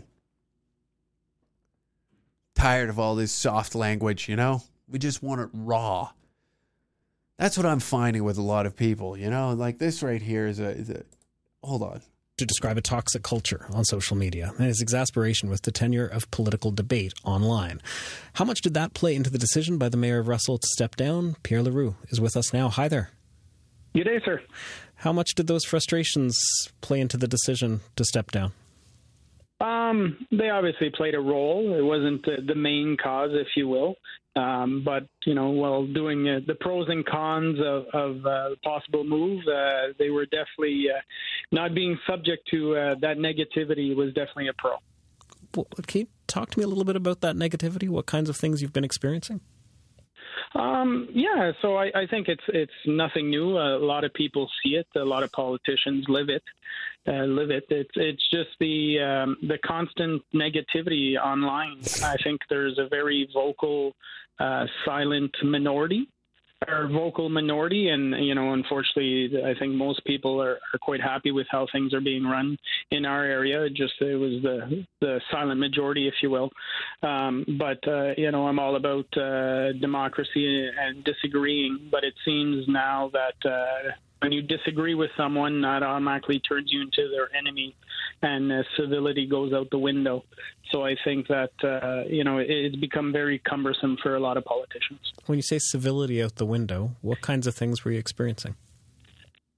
Tired of all this soft language, you know? We just want it raw. That's what I'm finding with a lot of people, you know? Like this right here is a, is a hold on. To describe a toxic culture on social media and his exasperation with the tenure of political debate online. How much did that play into the decision by the mayor of Russell to step down? Pierre Leroux is with us now. Hi there. Good day, sir. How much did those frustrations play into the decision to step down? Um, they obviously played a role. It wasn't uh, the main cause, if you will. Um, but, you know, while doing uh, the pros and cons of, of uh, the possible move, uh, they were definitely uh, not being subject to uh, that negativity was definitely a pro. Well, can you talk to me a little bit about that negativity? What kinds of things you've been experiencing? Um, yeah, so I, I think it's it's nothing new. A lot of people see it. A lot of politicians live it. Uh, live it. It's it's just the um, the constant negativity online. I think there's a very vocal, uh, silent minority, or vocal minority, and you know, unfortunately, I think most people are, are quite happy with how things are being run in our area. It just it was the the silent majority, if you will. Um, but uh, you know, I'm all about uh, democracy and disagreeing. But it seems now that uh, when you disagree with someone, that automatically turns you into their enemy, and uh, civility goes out the window. So I think that, uh, you know, it's become very cumbersome for a lot of politicians. When you say civility out the window, what kinds of things were you experiencing?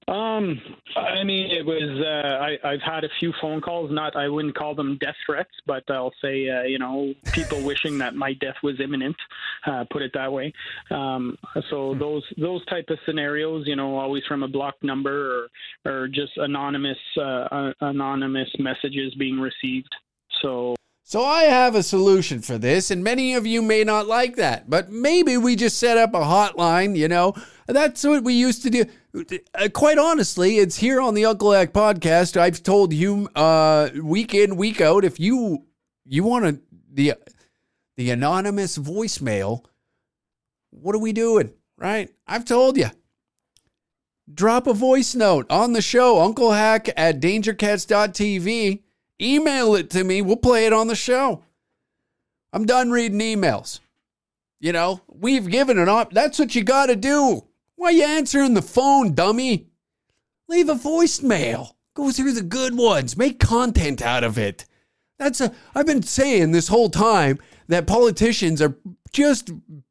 Um, I mean, it was, uh, I, I've had a few phone calls, not, I wouldn't call them death threats, but I'll say, uh, you know, people wishing that my death was imminent, uh, put it that way. Um, so those, those type of scenarios, you know, always from a blocked number or, or just anonymous, uh, anonymous messages being received. So. So I have a solution for this, and many of you may not like that, but maybe we just set up a hotline, you know. That's what we used to do. Uh, quite honestly, it's here on the Uncle Hack podcast. I've told you uh, week in, week out, if you you want to, the, the anonymous voicemail, what are we doing, right? I've told you. Drop a voice note on the show, Uncle Hack at danger cats dot t v. Email it to me. We'll play it on the show. I'm done reading emails. You know, we've given an op. That's what you got to do. Why are you answering the phone, dummy? Leave a voicemail. Go through the good ones. Make content out of it. That's a, I've been saying this whole time that politicians are just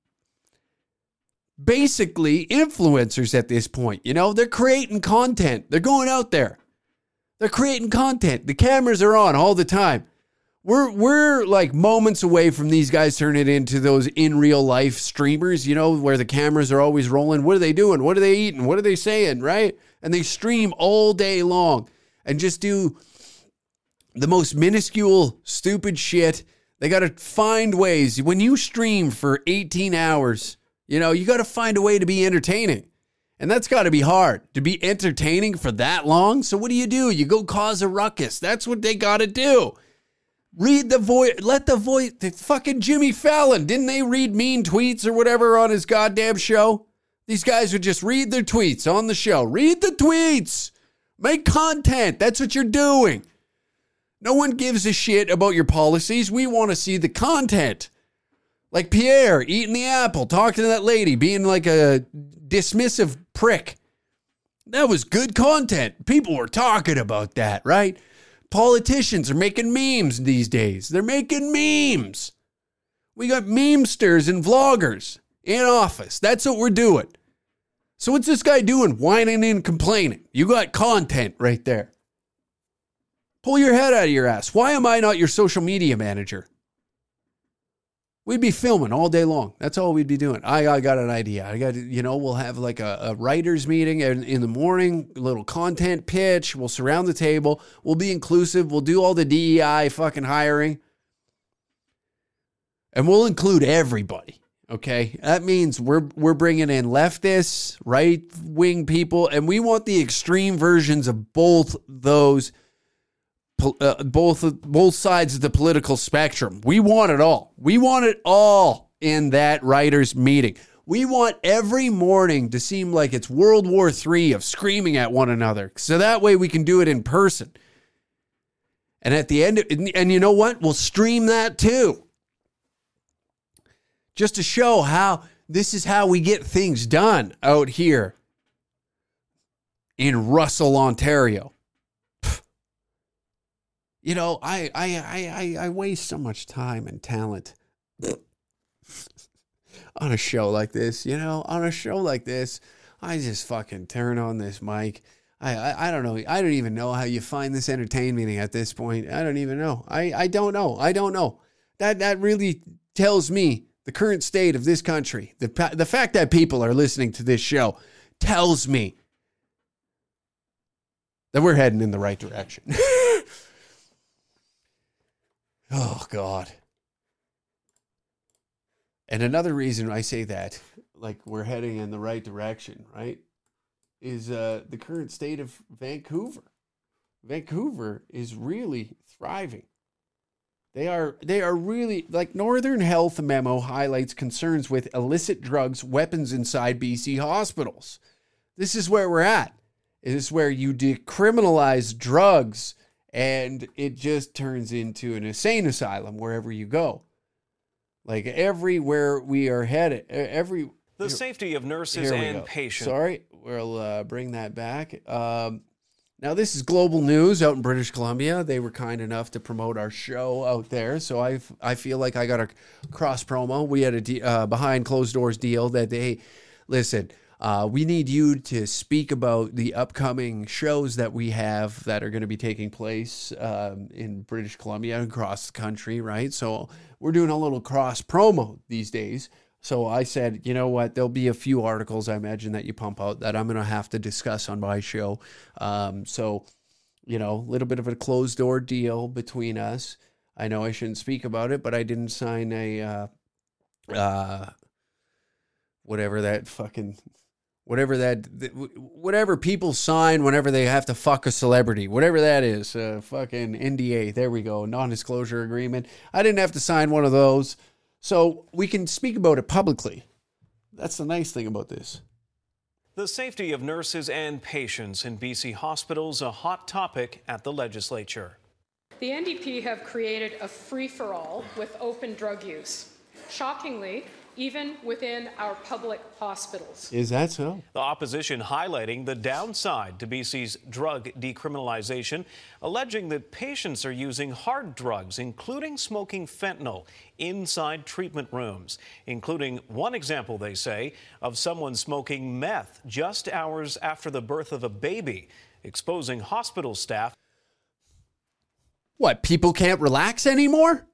basically influencers at this point. You know, they're creating content. They're going out there. They're creating content. The cameras are on all the time. We're we're like moments away from these guys turning it into those in real life streamers, you know, where the cameras are always rolling. What are they doing? What are they eating? What are they saying, right? And they stream all day long and just do the most minuscule, stupid shit. They got to find ways. When you stream for eighteen hours, you know, you got to find a way to be entertaining. And that's got to be hard, to be entertaining for that long. So what do you do? You go cause a ruckus. That's what they got to do. Read the voice. Let the voice. The fucking Jimmy Fallon. Didn't they read mean tweets or whatever on his goddamn show? These guys would just read their tweets on the show. Read the tweets. Make content. That's what you're doing. No one gives a shit about your policies. We want to see the content. Like Pierre eating the apple, talking to that lady, being like a dismissive prick. That was good content. People were talking about that, right? Politicians are making memes these days. They're making memes. We got memesters and vloggers in office. That's what we're doing. So what's this guy doing? Whining and complaining. You got content right there. Pull your head out of your ass. Why am I not your social media manager? We'd be filming all day long. That's all we'd be doing. I, I got an idea. I got, you know, we'll have like a, a writer's meeting in, in the morning, a little content pitch. We'll surround the table. We'll be inclusive. We'll do all the D E I fucking hiring. And we'll include everybody. Okay. That means we're, we're bringing in leftists, right wing people, and we want the extreme versions of both those Uh, both both sides of the political spectrum. We want it all. We want it all in that writers' meeting. We want every morning to seem like it's World War Three of screaming at one another. So that way we can do it in person. And at the end, of, and you know what? We'll stream that too. Just to show how this is how we get things done out here in Russell, Ontario. You know, I, I I I I waste so much time and talent on a show like this. You know, on a show like this, I just fucking turn on this mic. I, I I don't know. I don't even know how you find this entertaining at this point. I don't even know. I, I don't know. I don't know. That that really tells me the current state of this country. The the fact that people are listening to this show tells me that we're heading in the right direction. Oh, God. And another reason I say that, like we're heading in the right direction, right, is uh, the current state of Vancouver. Vancouver is really thriving. They are they are really, like Northern Health memo highlights concerns with illicit drugs, weapons inside B C hospitals. This is where we're at. This is where you decriminalize drugs and it just turns into an insane asylum wherever you go. Like everywhere we are headed, every... The here, safety of nurses and go. patients. Sorry, we'll uh, bring that back. Um, now, this is Global News out in British Columbia. They were kind enough to promote our show out there, so I I feel like I got a cross promo. We had a de- uh, behind closed doors deal that they... Listen, Uh, we need you to speak about the upcoming shows that we have that are going to be taking place um, in British Columbia and across the country, right? So we're doing a little cross promo these days. So I said, you know what, there'll be a few articles, I imagine, that you pump out that I'm going to have to discuss on my show. Um, so, you know, a little bit of a closed door deal between us. I know I shouldn't speak about it, but I didn't sign a, uh, uh, whatever that fucking, whatever that, whatever people sign whenever they have to fuck a celebrity, whatever that is, uh, fucking N D A. There we go. Non-disclosure agreement. I didn't have to sign one of those. So we can speak about it publicly. That's the nice thing about this. The safety of nurses and patients in B C hospitals, a hot topic at the legislature. The N D P have created a free-for-all with open drug use. Shockingly, even within our public hospitals. Is that so? The opposition highlighting the downside to B C's drug decriminalization, alleging that patients are using hard drugs, including smoking fentanyl, inside treatment rooms, including one example, they say, of someone smoking meth just hours after the birth of a baby, exposing hospital staff. What, people can't relax anymore?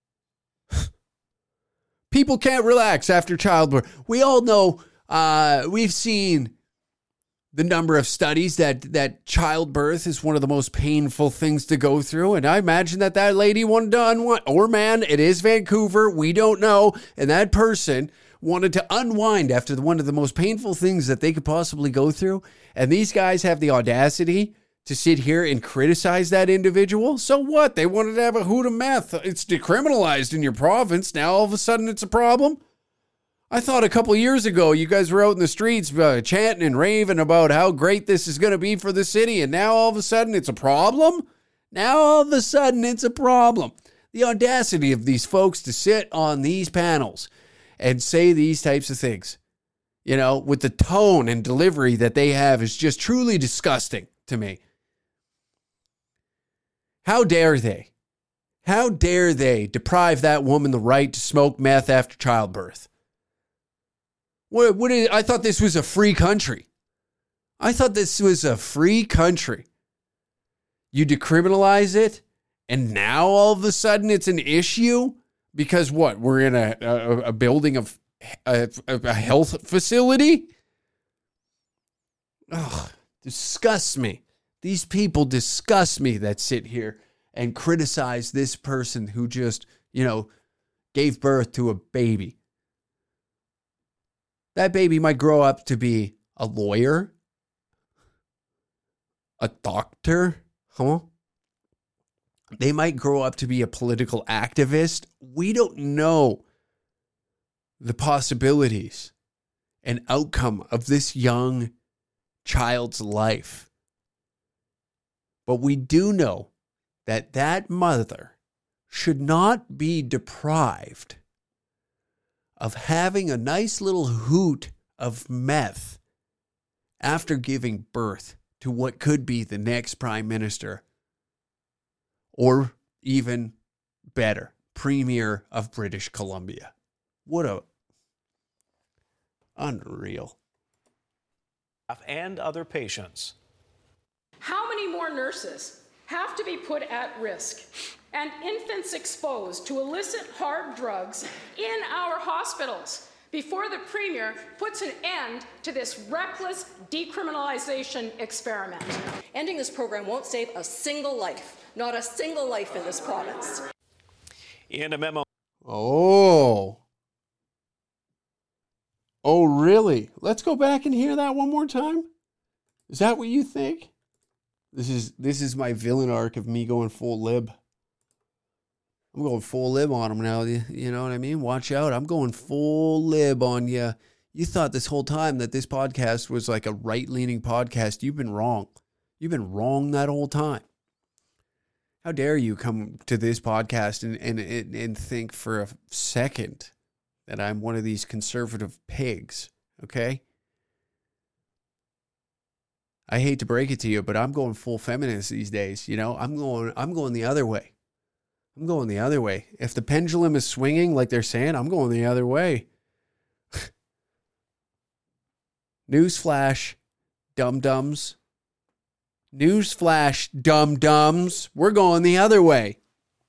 People can't relax after childbirth. We all know, uh, we've seen the number of studies that, that childbirth is one of the most painful things to go through. And I imagine that that lady wanted to unwind, or man, it is Vancouver, we don't know. And that person wanted to unwind after the, one of the most painful things that they could possibly go through. And these guys have the audacity to sit here and criticize that individual. So what? They wanted to have a hoot of meth. It's decriminalized in your province. Now all of a sudden it's a problem? I thought a couple years ago you guys were out in the streets uh, chanting and raving about how great this is going to be for the city, and now all of a sudden it's a problem? Now all of a sudden it's a problem. The audacity of these folks to sit on these panels and say these types of things, you know, with the tone and delivery that they have is just truly disgusting to me. How dare they? How dare they deprive that woman the right to smoke meth after childbirth? What, what is, I thought this was a free country. I thought this was a free country. You decriminalize it, and now all of a sudden it's an issue? Because what? We're in a, a, a building of a, a health facility? Ugh, disgusts me. These people disgust me that sit here and criticize this person who just, you know, gave birth to a baby. That baby might grow up to be a lawyer, a doctor, huh? They might grow up to be a political activist. We don't know the possibilities and outcome of this young child's life. But we do know that that mother should not be deprived of having a nice little hoot of meth after giving birth to what could be the next prime minister, or even better, premier of British Columbia. What a unreal. And other patients. How many more nurses have to be put at risk and infants exposed to illicit hard drugs in our hospitals before the Premier puts an end to this reckless decriminalization experiment? Ending this program won't save a single life, not a single life in this province. In a memo. Oh. Oh, really? Let's go back and hear that one more time. Is that what you think? This is this is my villain arc of me going full lib. I'm going full lib on them now. You know what I mean? Watch out. I'm going full lib on you. You thought this whole time that this podcast was like a right-leaning podcast. You've been wrong. You've been wrong that whole time. How dare you come to this podcast and, and, and, and think for a second that I'm one of these conservative pigs, okay? I hate to break it to you, but I'm going full feminist these days. You know, I'm going, I'm going the other way. I'm going the other way. If the pendulum is swinging like they're saying, I'm going the other way. Newsflash, dum-dums. Newsflash, dum-dums. We're going the other way.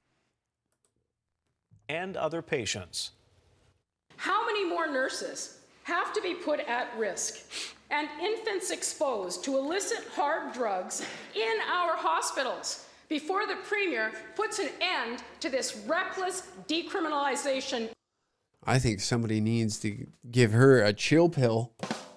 And other patients. How many more nurses have to be put at risk and infants exposed to illicit hard drugs in our hospitals before the Premier puts an end to this reckless decriminalization? I think somebody needs to give her a chill pill.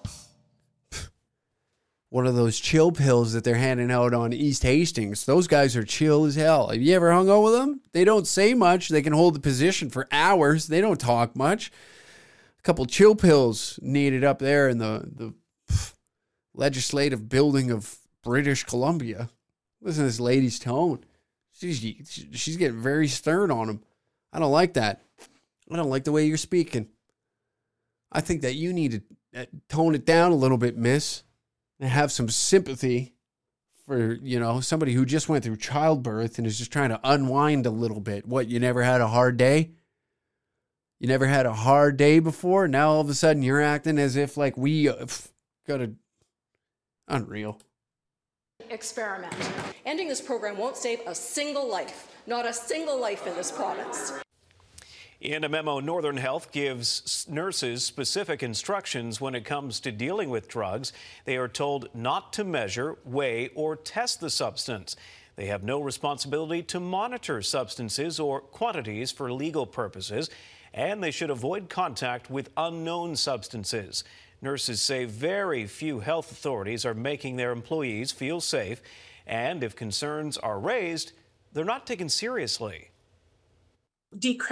One of those chill pills that they're handing out on East Hastings. Those guys are chill as hell. Have you ever hung out with them? They don't say much. They can hold the position for hours. They don't talk much. A couple chill pills needed up there in the, the pff, legislative building of British Columbia. Listen to this lady's tone. She's, she's getting very stern on him. I don't like that. I don't like the way you're speaking. I think that you need to tone it down a little bit, miss. And have some sympathy for, you know, somebody who just went through childbirth and is just trying to unwind a little bit. What, you never had a hard day? You never had a hard day before? Now all of a sudden you're acting as if like we uh, got a... Unreal. Experiment. Ending this program won't save a single life. Not a single life in this province. In a memo, Northern Health gives nurses specific instructions when it comes to dealing with drugs. They are told not to measure, weigh, or test the substance. They have no responsibility to monitor substances or quantities for legal purposes, and they should avoid contact with unknown substances. Nurses say very few health authorities are making their employees feel safe, and if concerns are raised, they're not taken seriously. Decrim-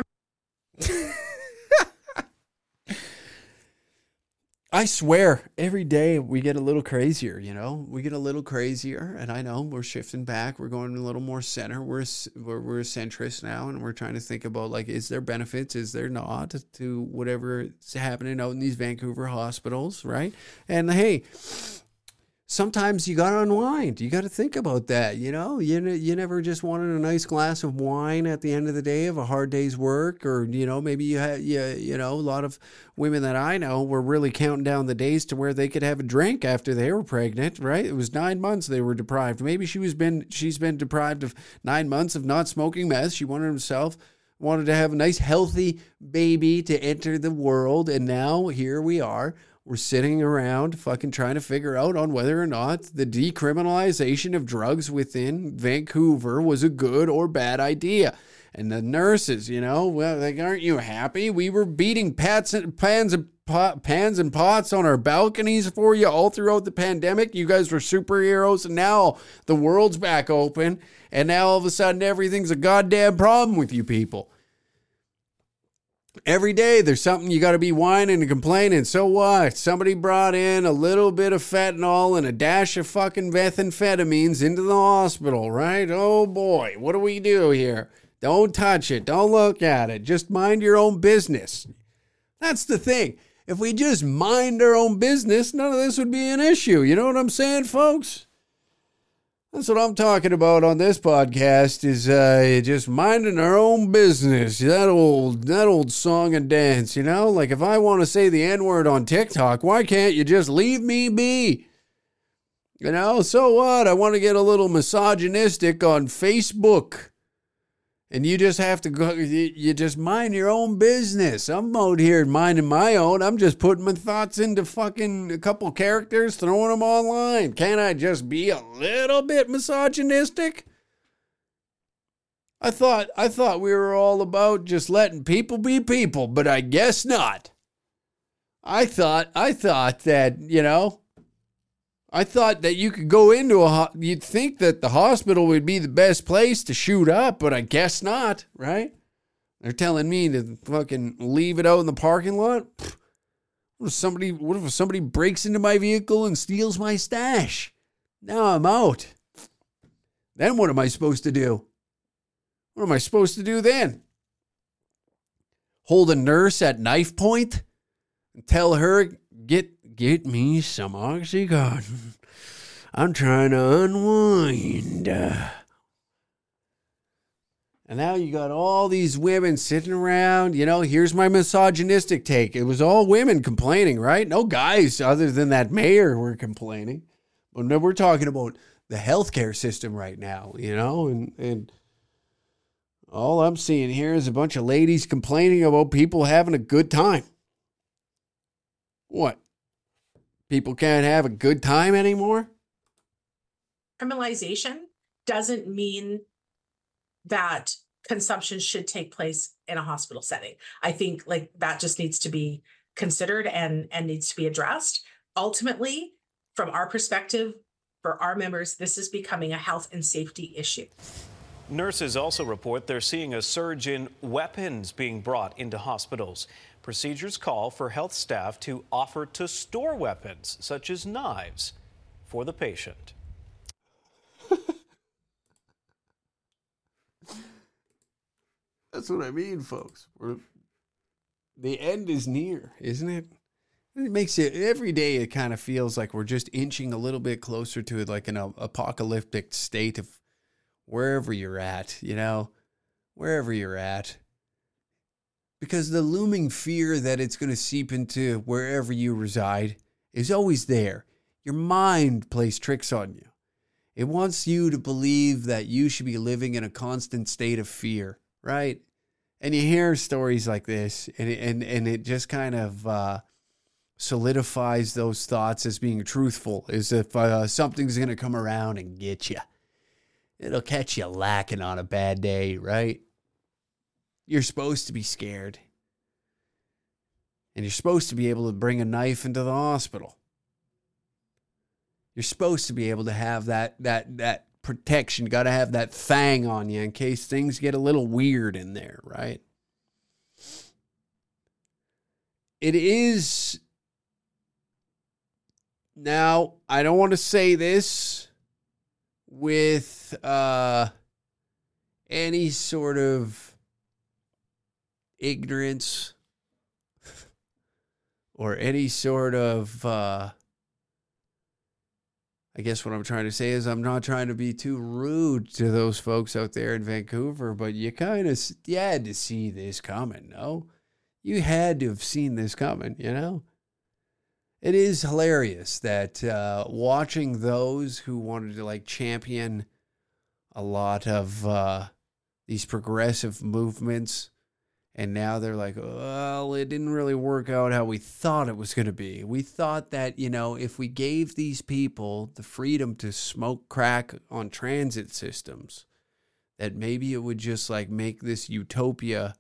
I swear, every day we get a little crazier, you know? We get a little crazier, and I know we're shifting back. We're going a little more center. We're, we're, we're a centrist now, and we're trying to think about, like, is there benefits, is there not, to whatever is happening out in these Vancouver hospitals, right? And, hey, sometimes you got to unwind. You got to think about that, you know? You you never just wanted a nice glass of wine at the end of the day of a hard day's work, or, you know, maybe you had, you, you know, a lot of women that I know were really counting down the days to where they could have a drink after they were pregnant, right? It was nine months they were deprived. Maybe she was been she's been deprived of nine months of not smoking meth. She wanted herself wanted to have a nice healthy baby to enter the world, and now here we are. We're sitting around fucking trying to figure out on whether or not the decriminalization of drugs within Vancouver was a good or bad idea. And the nurses, you know, well, like, aren't you happy? We were beating pats and pans and pot, pans and pots on our balconies for you all throughout the pandemic. You guys were superheroes, and now the world's back open, and now all of a sudden everything's a goddamn problem with you people. Every day there's something you got to be whining and complaining. So what? Somebody brought in a little bit of fentanyl and a dash of fucking methamphetamines into the hospital, right? Oh boy, what do we do here? Don't touch it. Don't look at it. Just mind your own business. That's the thing. If we just mind our own business, none of this would be an issue. You know what I'm saying, folks? That's what I'm talking about on this podcast, is uh, just minding our own business. That old that old song and dance, you know? Like, if I want to say the N-word on TikTok, why can't you just leave me be? You know, so what? I want to get a little misogynistic on Facebook. And you just have to go, you, you just mind your own business. I'm out here minding my own. I'm just putting my thoughts into fucking a couple characters, throwing them online. Can't I just be a little bit misogynistic? I thought, I thought we were all about just letting people be people, but I guess not. I thought, I thought that, you know, I thought that you could go into a, you'd think that the hospital would be the best place to shoot up, but I guess not, right? They're telling me to fucking leave it out in the parking lot. What if somebody, what if somebody breaks into my vehicle and steals my stash? Now I'm out. Then what am I supposed to do? What am I supposed to do then? Hold a nurse at knife point and tell her, get Get me some Oxycontin. I'm trying to unwind. And And now you got all these women sitting around, you know, here's my misogynistic take. It was all women complaining, right? No guys other than that mayor were complaining. But no, we're talking about the healthcare system right now, you know, and, and all I'm seeing here is a bunch of ladies complaining about people having a good time. What? People can't have a good time anymore? Criminalization doesn't mean that consumption should take place in a hospital setting. I think like that just needs to be considered and, and needs to be addressed. Ultimately, from our perspective, for our members, this is becoming a health and safety issue. Nurses also report they're seeing a surge in weapons being brought into hospitals. Procedures call for health staff to offer to store weapons, such as knives, for the patient. That's what I mean, folks. We're, the end is near, isn't it? It makes it, every day it kind of feels like we're just inching a little bit closer to it, like an apocalyptic state of wherever you're at, you know, wherever you're at. Because the looming fear that it's going to seep into wherever you reside is always there. Your mind plays tricks on you. It wants you to believe that you should be living in a constant state of fear, right? And you hear stories like this, and it, and, and it just kind of uh, solidifies those thoughts as being truthful, as if uh, something's going to come around and get you. It'll catch you lacking on a bad day, right? You're supposed to be scared. And you're supposed to be able to bring a knife into the hospital. You're supposed to be able to have that that that protection. You got to have that thing on you in case things get a little weird in there, right? It is... Now, I don't want to say this with uh, any sort of ignorance or any sort of, uh, I guess what I'm trying to say is I'm not trying to be too rude to those folks out there in Vancouver, but you kind of, you had to see this coming, no? You had to have seen this coming, you know? It is hilarious that uh, watching those who wanted to like champion a lot of uh, these progressive movements, and now they're like, well, it didn't really work out how we thought it was going to be. We thought that, you know, if we gave these people the freedom to smoke crack on transit systems, that maybe it would just like make this utopia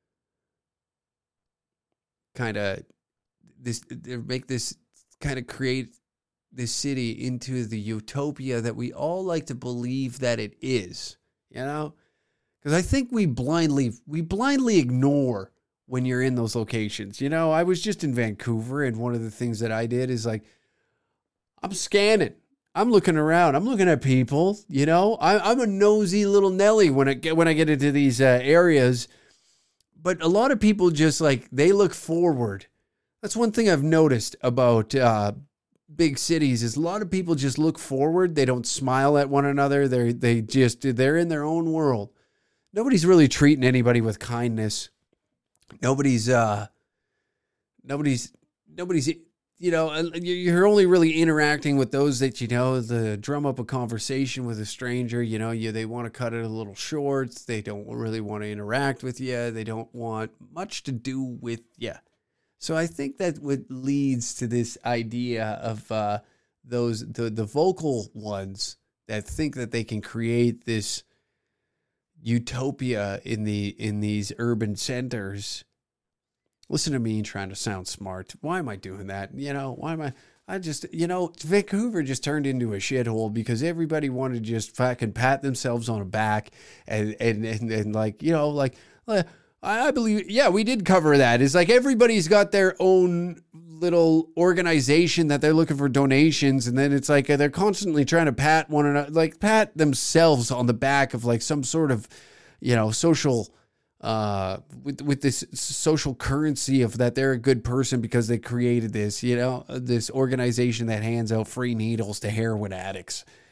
kind of this make this kind of create this city into the utopia that we all like to believe that it is, you know? Because I think we blindly we blindly ignore when you're in those locations. You know, I was just in Vancouver, and one of the things that I did is like, I'm scanning. I'm looking around. I'm looking at people, you know? I, I'm a nosy little Nelly when I get, when I get into these uh, areas. But a lot of people just like, they look forward. That's one thing I've noticed about uh, big cities is a lot of people just look forward. They don't smile at one another. They're, they just, they're in their own world. Nobody's really treating anybody with kindness. Nobody's, uh, nobody's, nobody's, you know, you're only really interacting with those that, you know, the drum up a conversation with a stranger, you know, you, they want to cut it a little short. They don't really want to interact with you. They don't want much to do with you. So I think that what leads to this idea of uh, those the, the vocal ones that think that they can create this utopia in the in these urban centers. Listen to me trying to sound smart. Why am I doing that? You know, why am I? I just, you know, Vancouver just turned into a shithole because everybody wanted to just fucking pat themselves on the back and and and, and like, you know, like. Uh, I believe, yeah, we did cover that. It's like everybody's got their own little organization that they're looking for donations. And then it's like they're constantly trying to pat one another, like pat themselves on the back of like some sort of, you know, social, uh, with, with this social currency of that they're a good person because they created this, you know, this organization that hands out free needles to heroin addicts.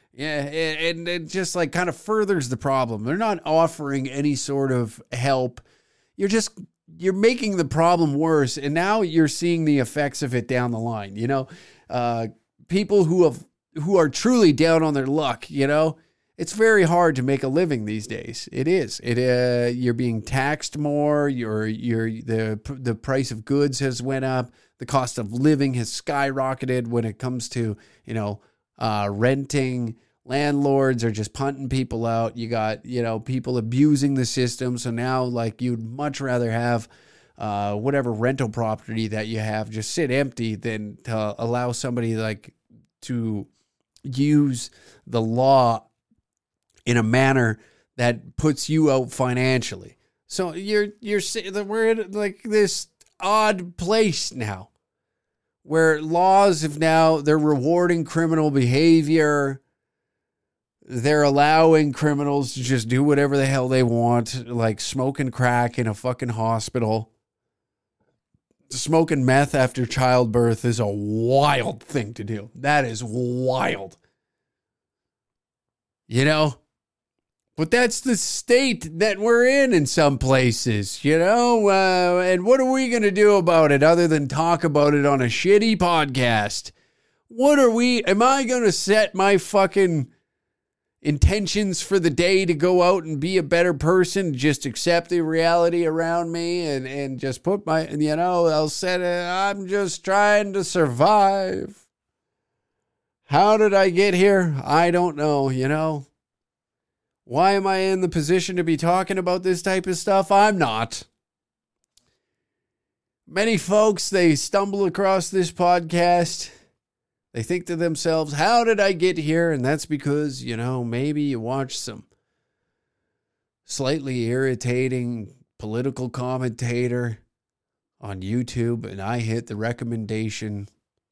Yeah, and it just like kind of furthers the problem. They're not offering any sort of help. You're just, you're making the problem worse. And now you're seeing the effects of it down the line. You know, uh, people who have, who are truly down on their luck, you know, it's very hard to make a living these days. It is. It uh, you're being taxed more. Your your the the price of goods has went up. The cost of living has skyrocketed when it comes to, you know, uh, renting. Landlords are just punting people out. You got, you know, people abusing the system. So now, like, you'd much rather have uh, whatever rental property that you have just sit empty than to allow somebody like to use the law in a manner that puts you out financially. So you're you're we're in like this odd place now, where laws have now, they're rewarding criminal behavior. They're allowing criminals to just do whatever the hell they want, like smoking crack in a fucking hospital. Smoking meth after childbirth is a wild thing to do. That is wild. You know? But that's the state that we're in in some places, you know? Uh, and what are we going to do about it other than talk about it on a shitty podcast? What are we, am I going to set my fucking intentions for the day to go out and be a better person, just accept the reality around me and, and just put my, you know, I'll set it, I'm just trying to survive. How did I get here? I don't know, you know. Why am I in the position to be talking about this type of stuff? I'm not. Many folks, they stumble across this podcast. They think to themselves, how did I get here? And that's because, you know, maybe you watch some slightly irritating political commentator on YouTube and I hit the recommendation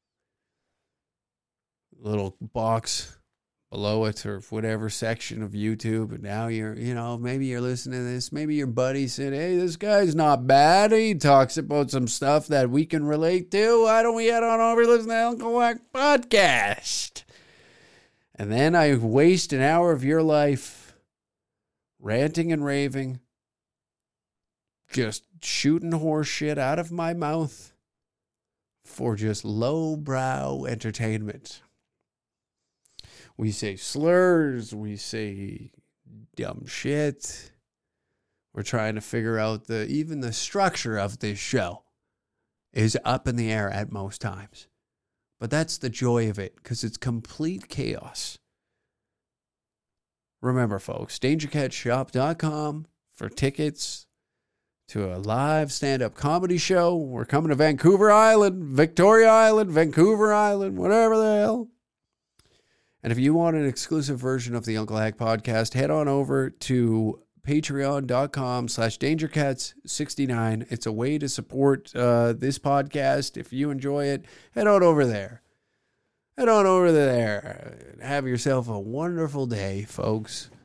little box below it or whatever section of YouTube. And now you're, you know, maybe you're listening to this. Maybe your buddy said, hey, this guy's not bad. He talks about some stuff that we can relate to. Why don't we head on over and listen to Uncle Wack podcast? And then I waste an hour of your life ranting and raving, just shooting horse shit out of my mouth for just lowbrow entertainment. We say slurs, we say dumb shit. We're trying to figure out the, even the structure of this show is up in the air at most times. But that's the joy of it, because it's complete chaos. Remember, folks, danger cat shop dot com for tickets to a live stand-up comedy show. We're coming to Vancouver Island, Victoria Island, Vancouver Island, whatever the hell. And if you want an exclusive version of the Uncle Hack podcast, head on over to patreon.com slash dangercats69. It's a way to support uh, this podcast. If you enjoy it, head on over there. Head on over there. Have yourself a wonderful day, folks.